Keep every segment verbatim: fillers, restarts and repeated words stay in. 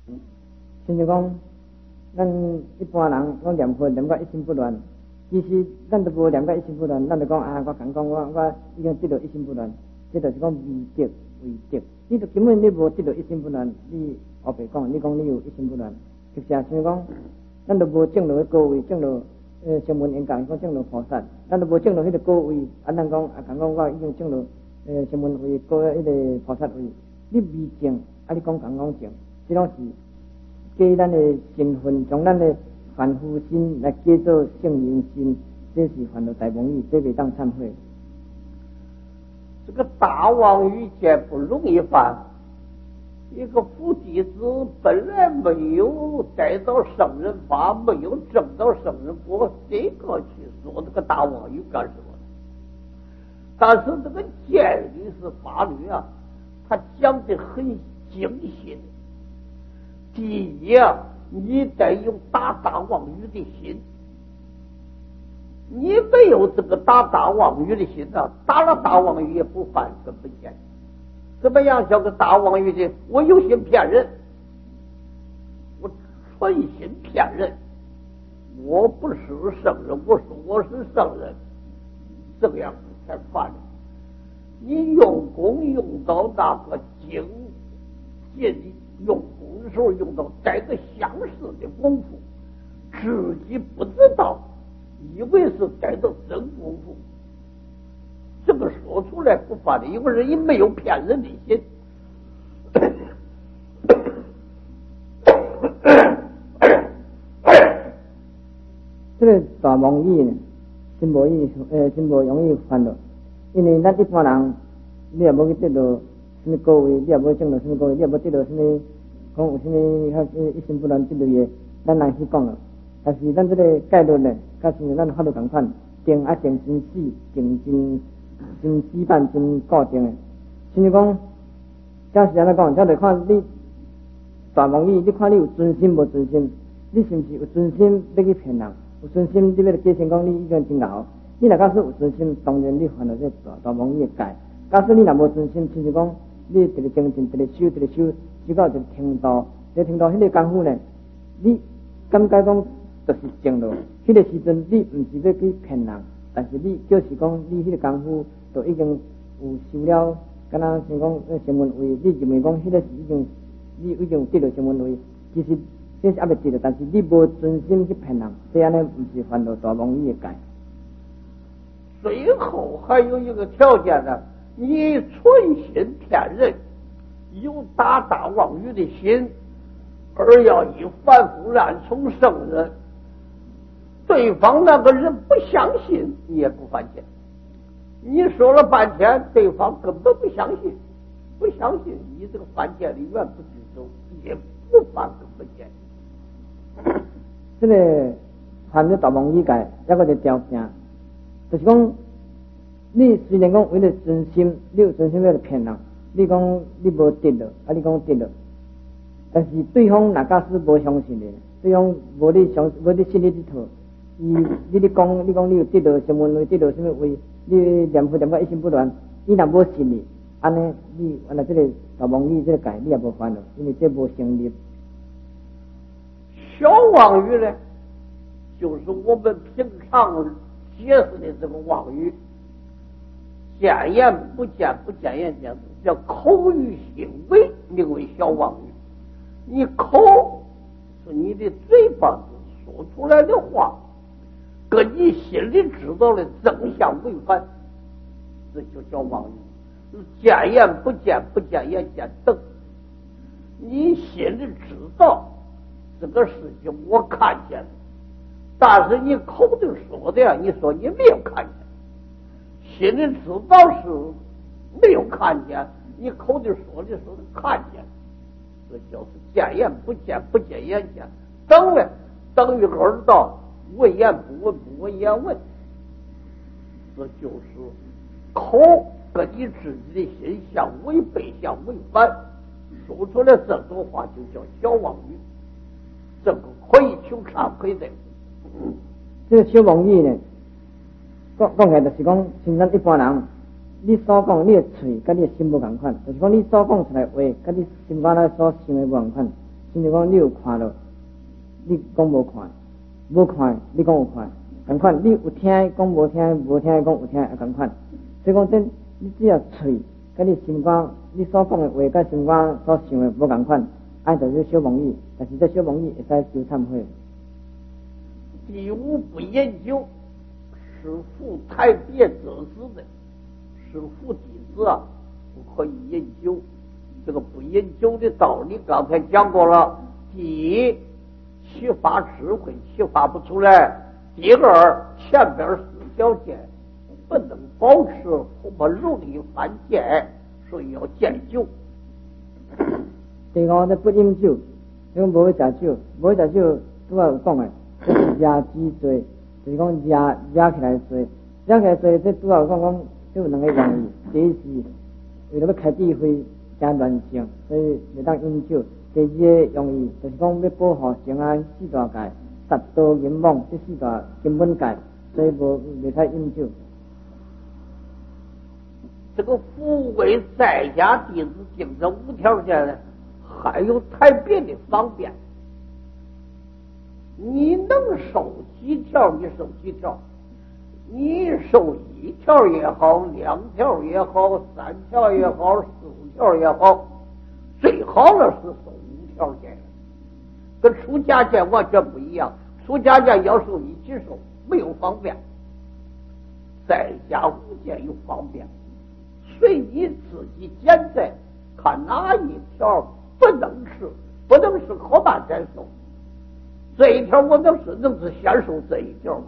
亲像讲，咱一般人讲念佛念到一心不乱，其实咱都无念到一心不乱，咱就讲啊，我讲讲我我已经得到一心不乱，这就是讲未得未得，你就根本你无得到一心不乱，你后白讲，你讲你有一心不乱，就是像讲，咱都无证到高位，证到呃声闻缘觉，讲证到菩萨，咱都无证到迄个高位，啊，咱讲啊，讲讲我已经证到呃声闻位高迄个菩萨位，你未证，啊，你讲讲讲证，这拢是。给咱的身份，从咱的凡夫心来改做圣人心，这是犯了大妄语，这未当忏悔。 这个大妄语也不容易犯。一个佛弟子本来没有得到圣人法，没有证到圣人果，这个去说这个大妄语干什么？但是这个戒律是法律啊，他讲的很精细。第一啊，你得有大大妄语的心，你没有这个大大妄语的心啊，打了大妄语也不犯根本戒。怎么样叫个大妄语的？我有心骗人，我存心骗人，我不是圣人，我说我是圣人，这个样子才犯的。你用功用到那个精进用功的时候，用到带着相似的功夫，自己不知道，以为是带着真功夫。这个说出来不犯的，因为人也没有骗人的心。 这个大妄语呢，真无易，呃，真无容易犯的，因为咱一般人，你也无去得到什么高位，你也无证到什么高位，你也无得到什么讲有什么较一心不乱这类的，咱难去讲了。但是咱这个戒律呢，甲像咱法律同款，定啊定真死，定真。真死板真固定的，甚至讲，假是安尼讲，才得看你大妄语，你看你有尊心无尊心，你是不是有尊心要去骗人？有尊心你要假设讲你已经真熬，你若假使有尊心，当然你犯了这大大妄语的戒。假使你若无尊心，甚至讲你一个精进，一个修，一个修，直到一个听道，一个听道迄个功夫呢，你感觉讲就是正路，迄、那个时阵你唔是要去骗人。但是你就是讲，你迄个功夫都已经有修了，敢若像讲声闻位，你认为讲迄个是已经，你已经得到声闻位，其实这是还未得到，但是你无专心去骗人，这样呢不是犯了大妄语的戒。 最后还有一个条件呢，你存心骗人，有大大妄语的心，而要以凡夫乱从圣人。对方那个人不相信，你也不犯戒。你说了半天，对方根本不相信，不相信你这个犯戒里面不遵守，也不犯根本戒。 这个犯了大妄语戒，一个就条件，就是讲，你虽然讲为了尊心，你有尊心为了骗人，你讲你无得了，啊，你讲得了，但是对方哪假使无相信的，对方无你相，无你信你这套。伊，你咧讲，你讲你有得到什么位，得到什么位，你念佛念到一心不乱，你若无信你，安尼你完了这个大妄语这个戒你也无犯了，因为这无成立。 小妄语呢，就是我们平常解释的这个妄语，见言不见，不见言见，叫口语行为，名为小妄语。你口是你的嘴巴说出来的话。跟你心里知道的正相违反，这就叫妄语。见言不见，不见言见等。你心里知道这个事情我看见了，但是你口里说的呀，你说你没有看见，心里知道是没有看见，你口里说的说是看见，这就是见言不见，不见言见等呢，等于耳道。闻言不闻，不闻言闻，这就是口跟你自己的心相违背、相违反，说出来这种话就叫小妄语。这个可以求忏悔的。 嗯、这个小妄语呢，讲讲起来就是讲，像咱一般人，你所讲你的嘴跟你的心不同款，就是讲你所讲出来话，跟你心肝内所想的不同款。像亲像讲你有看到，你讲无看，无看你讲有看，同款你有听讲无听，无听讲有听，也同款。所以讲真，你只要喙，甲你心肝，你所讲的话，甲心肝所想的无同款，按照这小蒙语，但是这小蒙语会使修忏悔。 第五不研究，是负太别者之的，是负弟子啊，不可以研究。这个不研究的道理，刚才讲过了。第一，启发智慧，启发不出来；第二，前边四条件不能保持，恐怕容易犯戒，所以要戒酒。 第五，这不饮酒，因为无会食酒，无会食酒，拄仔有讲的。压脊椎，就是讲压压起来椎，压起来椎，这主要讲讲就有两个原因。第一是为了要开智慧加乱性，所以袂当饮酒。第二个用意就是讲要保护性安四大戒，杀盗淫妄这四大根本戒，所以无袂使饮酒。 这个福为在家弟子定这五条件呢，还有太别的方便。你能守几条，你守几条；你守一条也好，两条也好，三条也好，四条也好，最好了是守五条戒，跟出家戒完全不一样。出家戒要守一起守，没有方便；在家五戒有方便，随你自己拣择，看哪一条不能是，不能是可慢再守。这一条我能是能是先受这一条吗？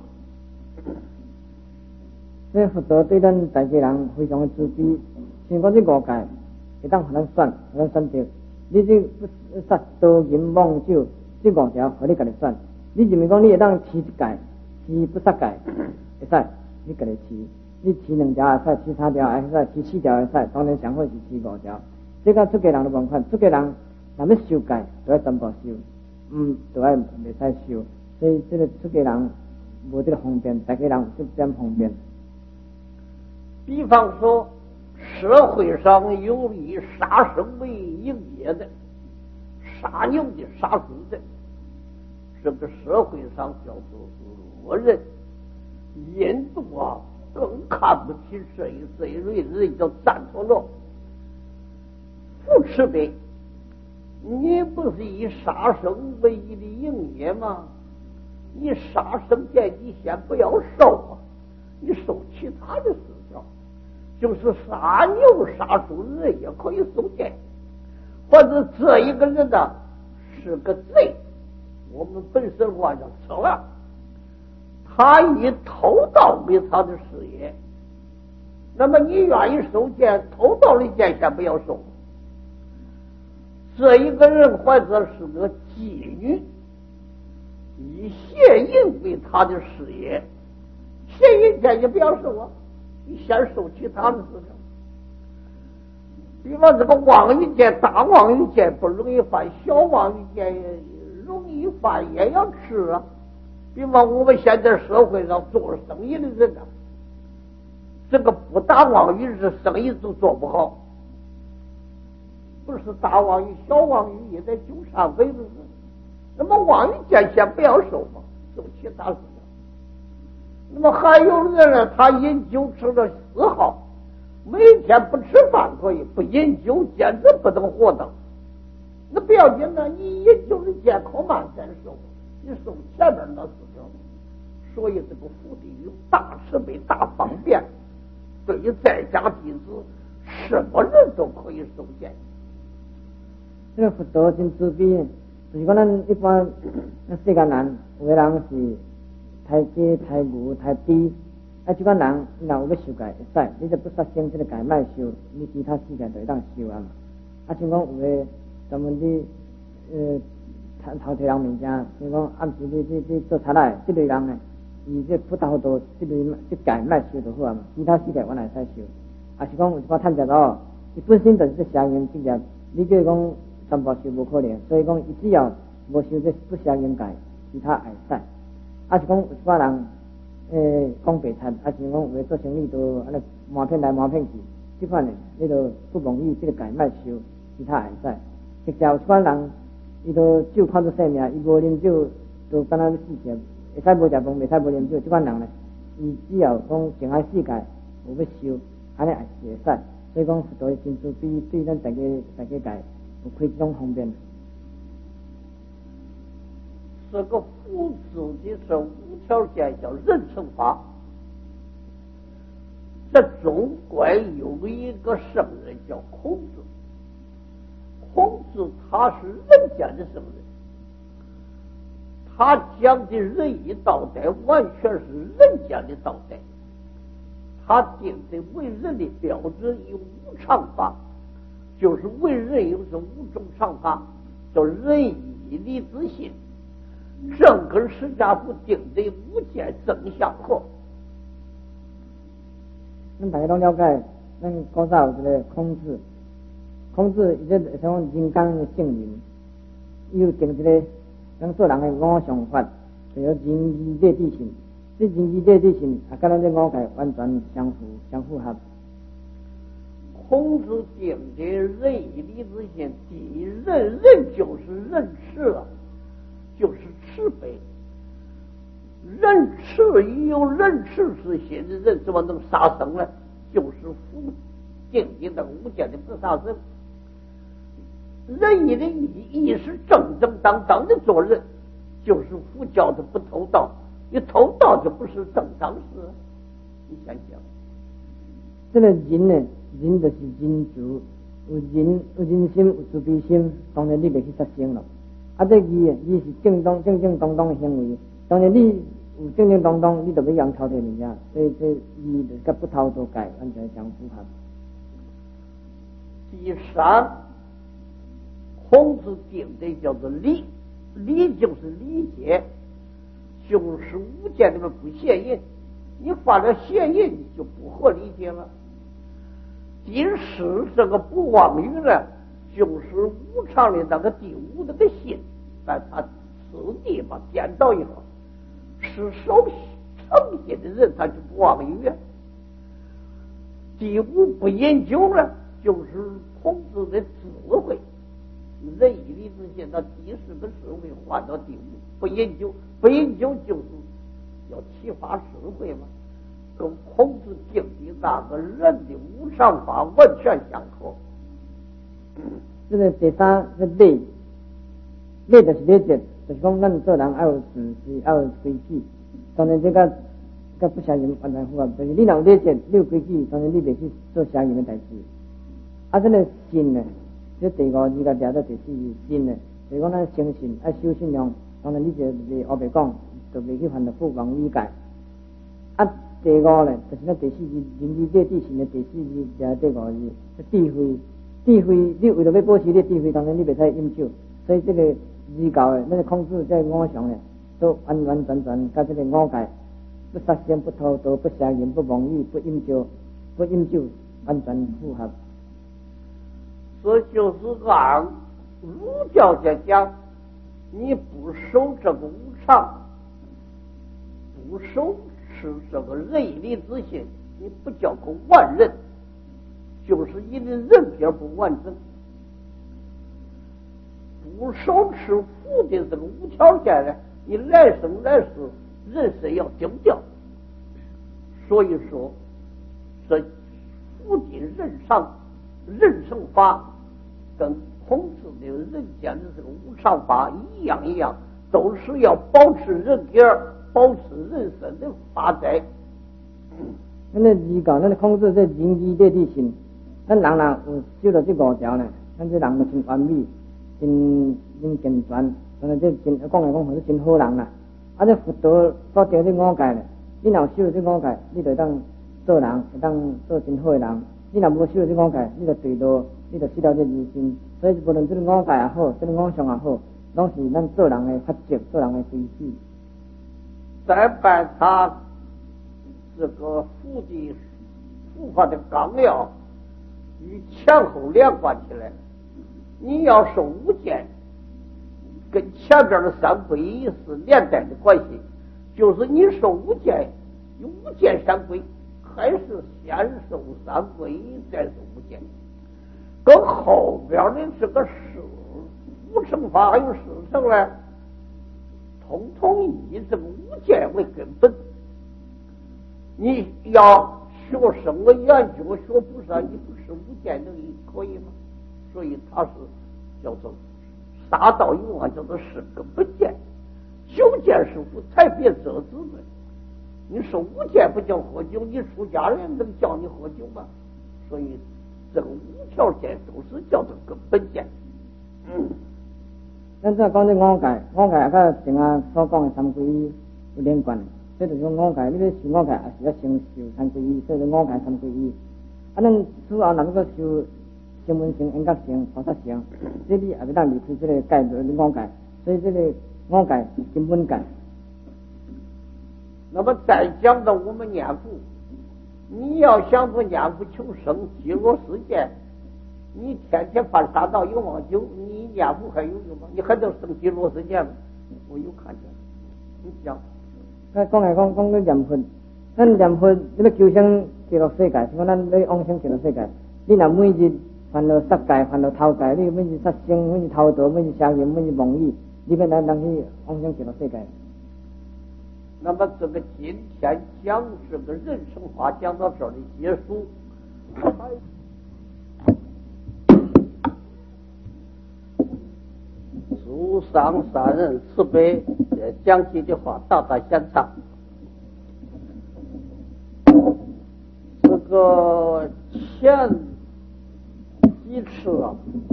这佛陀对咱大家人非常的慈悲，像讲这五戒，会当互咱选，互咱选择。你这杀盗淫妄酒这五条，互你家己选。你认为讲你会当持一戒，持不杀戒会使，你家己持；你持两条会使，持三条会使，持四条会使。当然上好是持五条。这个出家人都同款，出家人若要修戒，都要全部修。嗯，都爱袂使修，所以这个出家人无这个方便，大家人就这样方便。 比方说，社会上有以杀生为营业的，杀牛的、杀猪的，这个社会上叫做恶人。印度啊，更看不起这一这一类人，叫赞陀罗，不慈悲。你不是以杀生为你的营业吗？你杀生戒你先不要受啊，你受其他的四条，就是杀牛杀猪人也可以受戒。或者这一个人呢是个贼，我们本身话叫扯了，他以偷盗为他的事业，那么你愿意受戒，偷盗的戒先不要受。这一个人或者是个妓女，以邪淫为他的事业，邪淫戒也不要受啊，你先受其他的事情。比方这个妄语戒，大妄语戒不容易犯，小妄语戒容易犯，也要吃啊。比方我们现在社会上做生意的人啊，这个不大妄语是生意都做不好。不是大妄语，小妄语也在纠缠为子。那么妄语戒先不要受嘛，受其他事情。那么还有人呢，他饮酒吃了丝毫，每天不吃饭可以，不饮酒简直不能活的。那不要紧呢，你饮酒的戒口慢再受，你受前面那事情。所以这个福地有大慈悲、大方便，对于在家弟子，什么人都可以受戒。 这个佛陀真慈悲，就是讲咱一般咱世间人，有的人是太鸡、太牛、太低，啊，这款人伊若有要受戒会使，你就不杀生这个戒卖受，你其他世界就会当受啊嘛。啊，像讲有的专门伫呃头头人面前，像讲暗时你你你做贼来，这类人呢，伊这不大好多，这类这戒卖受就好啊嘛，其他世界我来使受。啊，是讲有一寡趁食咯，伊本身就是邪淫职业，你叫伊讲。全部受无可能，所以讲，伊只要无受这不邪淫戒，其他会使。啊是讲有一寡人，诶，讲白贼，啊是讲为做生意都安尼瞒骗来瞒骗去，这款呢，你就不容易这个戒卖受，其他会使。实际有一寡人， 伊都酒看作生命，伊无啉酒都敢若死去，会使无食饭，袂使无啉酒，即款人咧，伊只要讲情爱世界有要修，安尼也是会使。所以讲佛陀真慈悲，对咱大家大家界有开这种方便。 这个夫子的是无条件叫人生法，这中国有一个圣人叫孔子，孔子他是人间的圣人，他讲的仁义道德完全是人间的道德，他定的为人的标准有无常法，就是为人有是五种常法，叫仁义礼智信，正跟释迦佛定的五戒正相合。 咱大家都了解，咱古早有一个孔子，孔子伊这像人间的圣人，伊有定一个咱做人的五常法，就有仁义礼智信。这仁义礼智信啊，跟咱这五戒完全相符相符合。 孔子定的仁义礼智信，第一仁仁就是仁慈啊，就是慈悲。仁慈有仁慈之心的人，怎么能杀生呢？就是佛定的那个无间的不杀生。仁义的义，义是正正当当的做人，就是佛教的不偷盗，你偷盗就不是正当事。你想想， 这个人呢，人就是人主，有人有人心，有慈悲心，当然你袂去杀生了。啊，这义义是正当正正当当的行为。当然，你有正正当当，你就要养偷的物件，所以这义就跟不偷都改完全相符合。 第三，孔子定的叫做礼，礼就是理解，就是无间里面不邪淫，你犯了邪淫，你就不合理解了。第四，这个不妄语呢，就是无常的那个第五那个心，但他此地嘛颠倒以后。是守诚信的人，他就不妄语啊。第五，不饮酒呢，就是孔子的智慧，仁义礼智信到第四个智慧换到第五，不饮酒，不饮酒就是要启发智慧嘛，跟孔子定的那个人的无常法完全相合。 这个第三个礼，礼就是礼节。就是讲，咱做人要有自制，要有规矩。当然，这个跟不邪淫完全符合。就是你若礼节，你有规矩，当然你袂去做邪淫的代志。啊，这个信呢，这第五字个抓到第四字信呢，就是讲咱诚信，爱守信用。当然，你就袂后白讲，就袂去犯到不妄理解。啊，第五呢，就是咱第四字仁义礼智信的第四字抓第五字，智慧。智慧，你为了要保持你智慧，当然你袂使饮酒。所以这个。依教的，那个孔子在五常呢，都完完全全跟这个五戒，不杀生、不偷盗、不邪淫、不妄语、不饮酒、不饮酒，完全符合。 这就是按儒教家讲，你不守这个无常，不守持这个仁义礼智信，你不叫个完人，就是你的人品不完整。不守持佛的这个无条件呢，你来生来世人生要丢掉。所以说，这佛的人上人生法跟孔子的人间的这个无常法一样一样，都是要保持人格，保持人生的法则。 咱咧依教，咱咧孔子这仁义礼智信，咱人若有修到这五条呢，咱这人就真完美。真真健全，当然这真讲来讲去是真好人啦。啊，这佛陀所定这五戒呢，你若修这五戒，你就当做人，会当做真好的人；你若无修这五戒，你就堕落，你就失掉这人心。所以无论这个五戒也好，这个五常也好，拢是咱做人的法则，做人的规矩。 再把他这个佛的佛法的纲要与前后连贯起来。你要守五戒，跟前边的三皈依是连带的关系，就是你守五戒，有五戒三皈，还是先守三皈依，再守五戒，跟后边的这个是无五乘法还有十乘呢，统统以这个无间为根本。你要学生的研究，学不上，你不是无间能力可以吗？所以它是叫做杀道有望，叫做是根本见。九见是福，才别折子的。你说无间不叫喝酒，你出家人能叫你喝酒吗？所以这个五条见都是叫做根本见。嗯， 咱再讲这五戒，五戒甲正下所讲的三皈依有连贯的。所以就讲五戒，你要修五戒，也是要先修三皈依，所以就五戒三皈依。啊，咱此后若要个修声闻乘、缘觉乘、菩萨乘，这你也要当离开这个戒律的五戒，所以这个五戒是根本戒。 那么再讲到我们念佛，你要想做念佛求生极乐世界，你天天犯杀道有望酒，你念佛还有用吗？你还能生极乐世界吗？我有看见，你讲。 啊，讲来讲讲个念佛，咱念佛你要求生极乐世界，是讲咱要往生极乐世界。你若每日烦恼杀戒、烦恼偷戒，你每日杀生、每日偷盗、每日杀人、每日妄语，你要来能去往生极乐世界。 那么这个今天讲这个人生法讲到这里结束。诸上善人慈悲，讲起的话大大现场。这个前几次啊，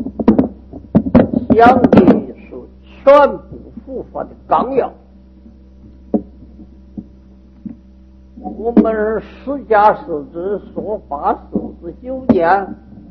讲的是全部佛法的纲要。我们释迦世尊说法四十九年，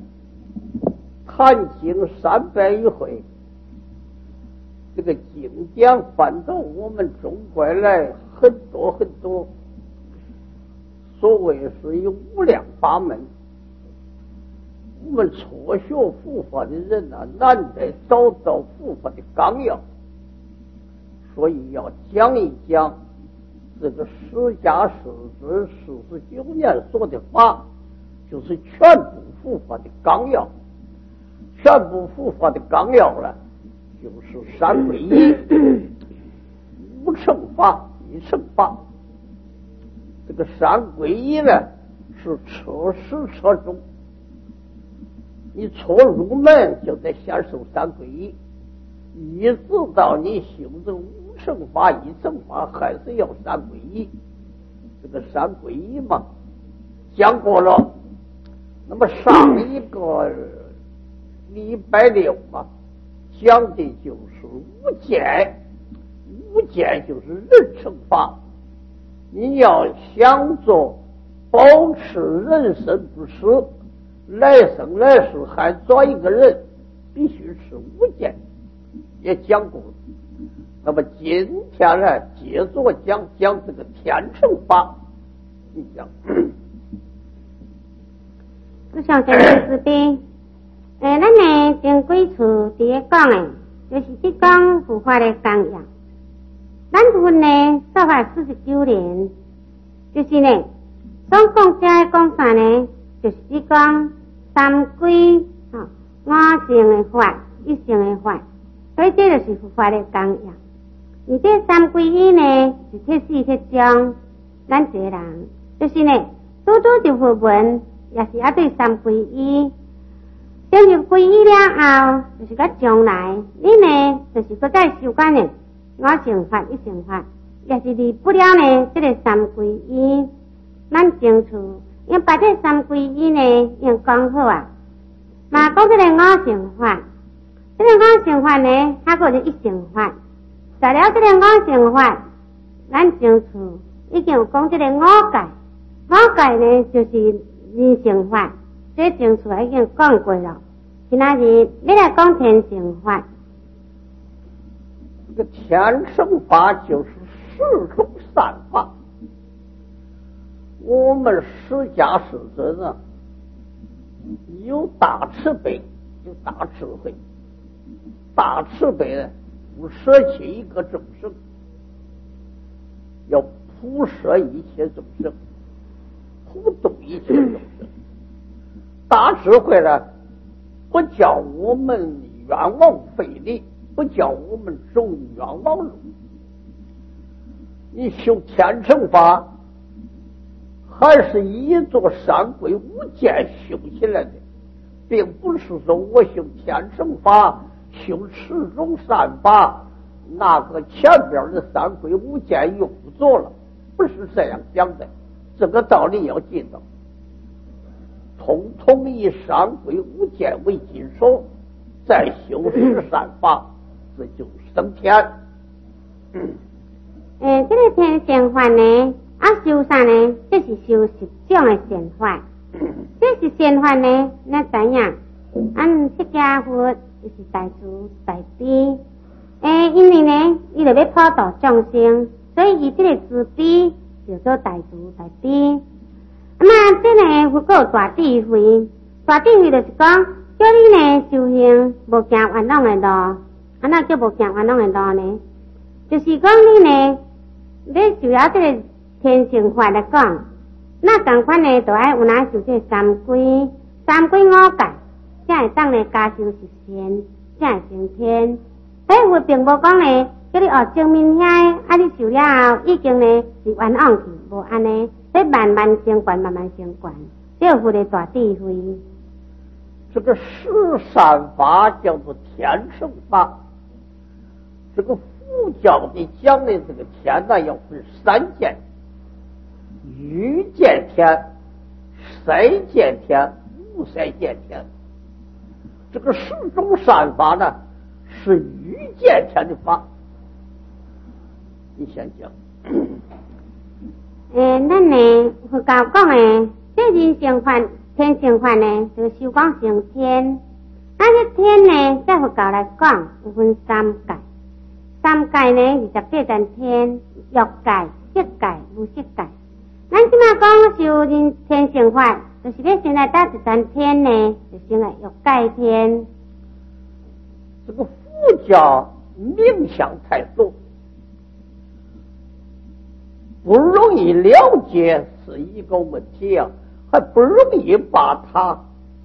谈经三百余回。这个经典翻到我们中国来很多很多，所谓是有无量法门。我们初学佛法的人啊，难得找到佛法的纲要，所以要讲一讲这个释迦世尊四十九年说的法，就是全部佛法的纲要。全部佛法的纲要了，就是三皈依、五乘法、一乘法。这个三皈依呢，是彻始彻终。你初入门就得先受三皈依，一直到你修这五乘法、一乘法，还是要三皈依。这个三皈依嘛，讲过了。那么上一个礼拜六嘛，讲的就是无间，无间就是人生法。你要想做保持人生不死，来生来世还做一个人，必须吃无间，也讲过。那么今天呢，接着讲讲这个天成法。你讲， 我想在这边，诶，咱呢前几次伫咧讲诶，就是即讲佛法的纲要。咱分呢说法四十九年，就是呢，总共这讲啥呢？就是即讲三皈哈五乘的法、一乘的法，所以这就是佛法的纲要。而这三皈依呢，是铁四铁章，咱这人就是呢，拄拄就佛文，也是啊对三皈依。进入皈依了后，就是甲将来，你呢就是搁再修观呢五乘法、一乘法，也是离不了呢这个三皈依。咱清楚，因把这三皈依呢，用讲好啊，嘛讲这个五乘法，这个五乘法呢，还个是一乘法。除了这个五乘法，咱清楚已经有讲这个五戒，五戒呢就是二乘法，这清楚已经讲过了。今仔日你来讲天乘法， 这个天乘法就是十种善法。我们释迦世尊啊，有大慈悲，有大智慧。大慈悲呢，不舍弃一个众生，要普摄一切众生，普度一切众生。大智慧呢，不叫我们冤枉费力， 不叫我们走冤枉路。你修天成法，还是一座三归五戒修起来的，并不是说我修天成法，修持中善法，那个前边的三归五戒用不着了，不是这样讲的。这个道理要记得，统统以三归五戒为基础，再修持善法，这就升天。嗯， 诶，这个天善法呢，啊修啥呢？这是修十种的善法。这是善法呢，那怎样？按释迦佛就是大慈大悲，诶，因为呢，伊就要普度众生，所以伊这个慈悲叫做大慈大悲。那么这呢，佛有大智慧，大智慧就是讲，叫你呢修行无行冤枉的路，啊那叫无行冤枉的路呢？就是讲你呢，你就要这个天性法来讲，那同款呢，就爱有哪修这三归、三归五戒，才会当呢加修十善，才会成天。所以我并无讲呢，叫你学正面遐，啊你修了后，已经呢是冤枉去，无安尼，所以慢慢升观，慢慢升观，这有佛的大智慧。 这个十善法叫做天成法，这个佛教的讲的这个天呢，要分三见：欲见天、色见天、无色见天。这个十种善法呢，是欲见天的法。你先讲。 诶，咱呢佛教讲诶，这人生法、天生法呢，就修讲成天。那这天呢，在佛教来讲，有分三界。三界呢，二十八层天：欲界、色界、无色界。咱即马讲修人天生法，就是要先来搭一层天呢，就先来欲界天。 这个佛教冥想太多，不容易了解是一个问题啊，还不容易把它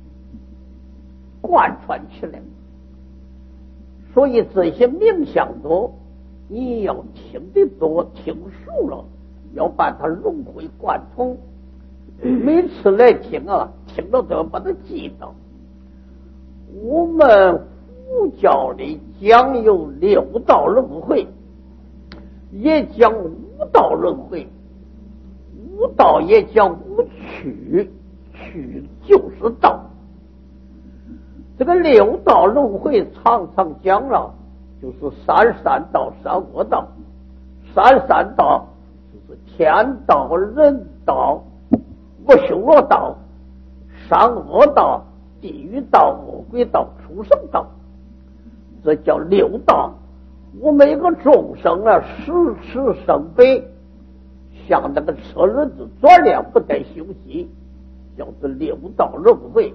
贯穿起来。所以这些冥想多，你要听得多，听熟了，要把它融会贯通。每次来听啊，听了都要把它记到。我们佛教里讲有六道轮回，也讲五道轮回，五道也讲五趣，趣就是道。这个六道轮回常常讲了，就是三善道、三恶道。三善道就是天道、人道、无修罗道；三恶道、地狱道、恶鬼道、畜生道。这叫六道。我每个众生啊，时时生悲，像那个车轮子转量不得休息，叫做六道轮回。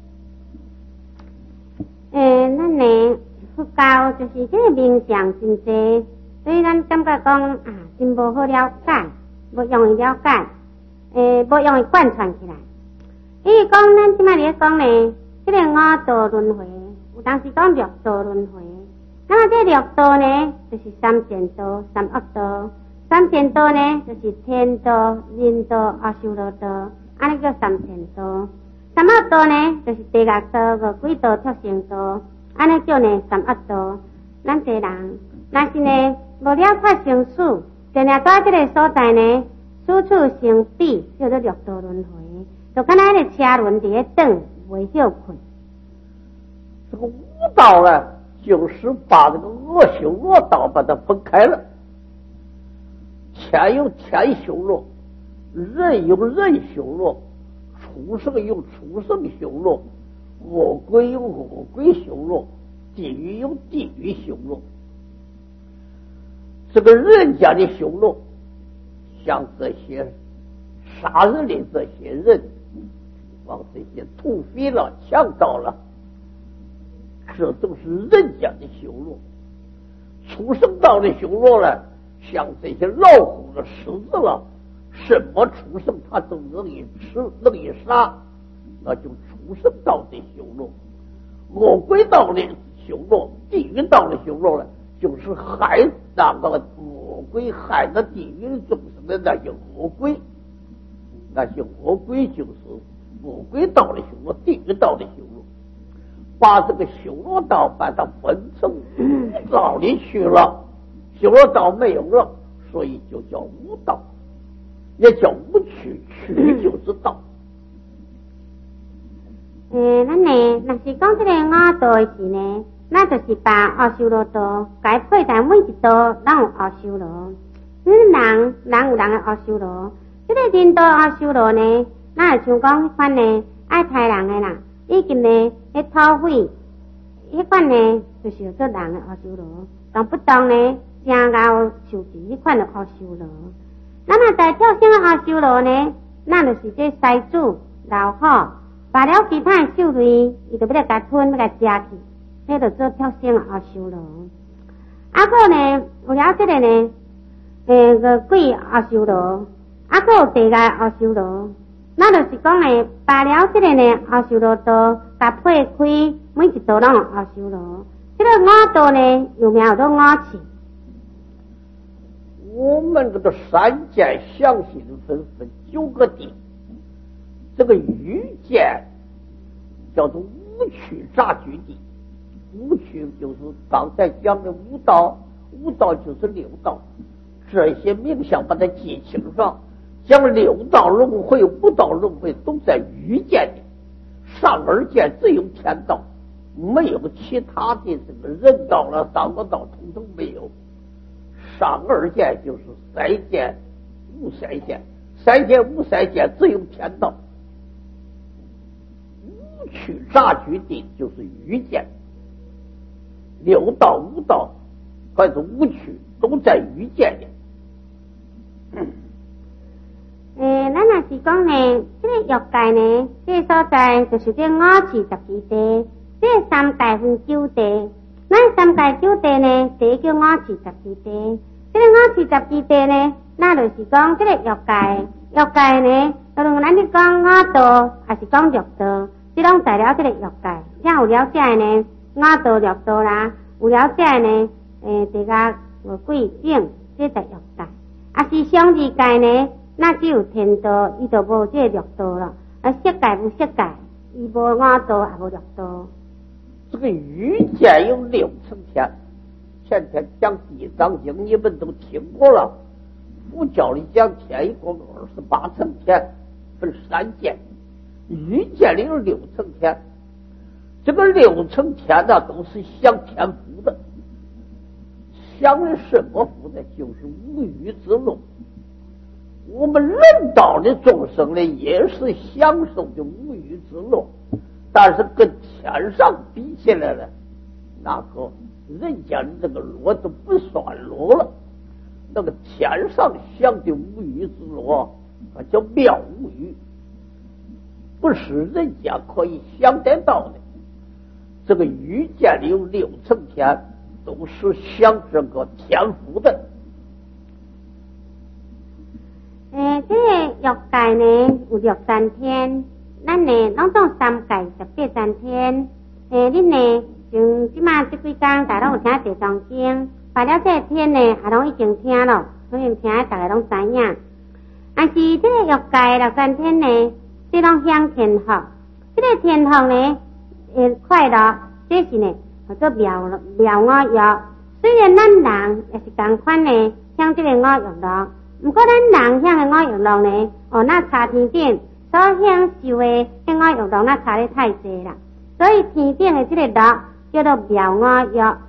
诶，咱呢佛教就是这个冥想真济，所以咱感觉讲啊，真无好了解，无容易了解，诶，无容易贯穿起来。伊讲咱即摆咧讲呢，这个五道轮回，有当时讲六道轮回。那么这六道呢，就是三善道、三恶道。三善道呢，就是天道、人道、阿修罗道，安尼叫三善道。三恶道呢，就是地狱道、恶鬼道、畜生道，安尼叫呢三恶道。咱这人，若是呢无了解生死，定定在这个所在呢，处处生死，叫做六道轮回。就敢若迄个车轮伫咧转，袂晓困。 这个五道呢，就是把这个恶修罗道把它分开了。天有天修罗，人有人修罗，畜生有畜生修罗，恶鬼有恶鬼修罗，地狱有地狱修罗。这个人家的修罗，像这些杀人的这些人，往这些土匪了、强盗了，这都是人家的修罗。畜生道的修罗呢，像这些老虎了、狮子了，什么畜生他都能以吃，能以杀，那就畜生道的修罗。恶鬼道的修罗，地狱道的修罗了，就是害那个恶鬼，害那地狱众生的那些恶鬼，那些恶鬼就是恶鬼道的修罗，地狱道的修罗，把这个修罗道把它分成五道里去了，修罗道没有了，所以就叫无道，也叫无趣，趣就是道。 诶，咱呢，若是讲这个五道的时呢，那就是把阿修罗道该配在每一道，咱有阿修罗。嗯，人人有人的阿修罗，这个人道阿修罗呢，那就像讲迄款呢爱杀人的啦，以及呢迄土匪，迄款呢就是做人的阿修罗，动不动呢正高受治迄款的阿修罗。那么在跳升的阿修罗呢，那就是这狮子、老虎。把了其他的兽类，伊就要来甲吞，要甲食去，迄就做跳升的阿修罗。啊，个呢，有了这个呢，诶，个鬼阿修罗，啊，个有地界阿修罗，那就是讲呢，把了这个呢阿修罗道，甲配开每一道拢有阿修罗。这个五道呢，有名叫做五趣。 我们这个三界详细的分分九个地。这个欲界叫做五趣杂居地，五趣就是刚才讲的五道，五道就是六道，这些名相把它记清爽。讲六道轮回、五道轮回都在欲界里，上二界只有天道，没有其他的这个人道了、三个道，统统没有。上二界就是三界、无三界，三界无三界只有天道。五趣杂居地就是欲界，六道、五道还是五趣都在欲界里。 诶，咱若是讲呢，这个欲界呢，这个所在就是这五趣十二地，这个三界分九地。咱三界九地呢，第一叫五趣十二地。这个五趣十二地呢，那就是讲这个欲界，欲界呢，无论咱咧讲五道，还是讲六道。这拢在了这个欲界，像有了解呢，五道六道啦，有了解呢，诶，这个五鬼境，这在欲界。啊，是上二界呢，那只有天道，伊就无这个六道了。啊，色界无色界，伊无五道也无六道。 这个欲界有六层天，前天讲地藏经，你们都听过了。佛教里讲天一共二十八层天，分三界。欲界里有六层天，这个六层天呢，都是享天福的。享的什么福呢？就是无欲之乐。我们人道的众生呢，也是享受的无欲之乐，但是跟天上比起来了，那个人家的这个乐都不算乐了。那个天上享的无欲之乐，那叫妙无欲。不是人家可以想得到的。这个欲界里有六层天，都是享这个天福的。 诶，这个欲界呢有六三天，咱呢拢总三界十八三天。诶，恁呢像即马这几天，大家拢有听地藏经，排了这天呢，也拢已经听了，可能听大家拢知影。但是这个欲界六三天呢，这拢享天福，这个天福呢，诶，快乐，这是呢叫做妙妙我乐。虽然咱人也是同款呢，享这个我乐乐，不过咱人享的我乐乐呢，哦，那差天顶所享受的迄我乐乐，那差得太济啦。所以天顶的这个乐叫做妙我乐，